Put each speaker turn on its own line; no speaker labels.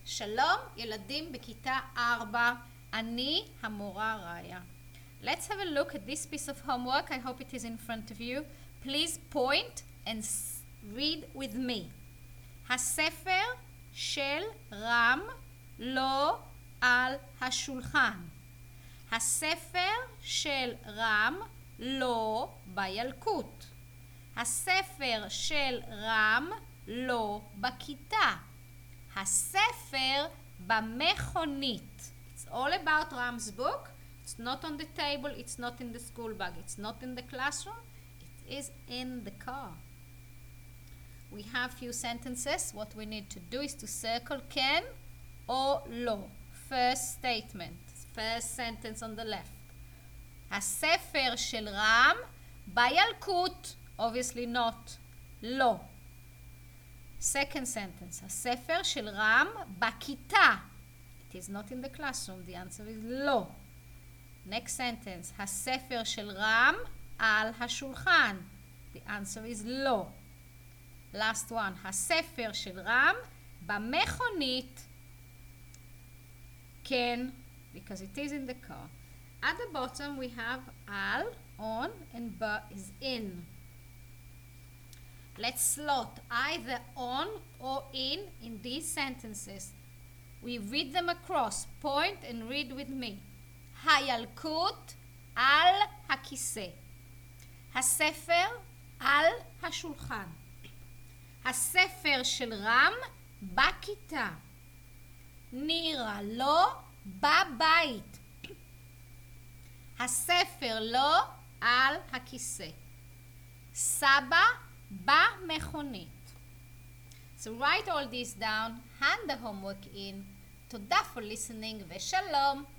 שלום, ילדים בכיתה 4. אני המורה ראיה. Let's have a look at this piece of homework. I hope it is in front of you. Please point and read with me. הספר של רם לא על השולחן. הספר של רם לא בילקוט. הספר של רם לא בכיתה. הספר במכונית. It's all about Ram's book. It's not on the table, it's not in the school bag, it's not in the classroom, it is in the car. We have few sentences. What we need to do is to circle כן או לא. First statement, first sentence on the left. הספר של רם בילקוט. Obviously not. לא. Second sentence. הספר של רם בכיתה. It is not in the classroom. The answer is לא. Next sentence. הספר של רם על השולחן. The answer is לא. Last one. הספר של רם במכונית. כן, because it is in the car. At the bottom we have על, on, and ב is in. Let's slot either on or in these sentences. We read them across. Point and read with me. הילקוט על הכיסא. הספר על השולחן. הספר של רם בכיתה. נירה לא בבית. הספר לא על הכיסא. סבא במכונית. So write all this down, hand the homework in. תודה for listening ושלום.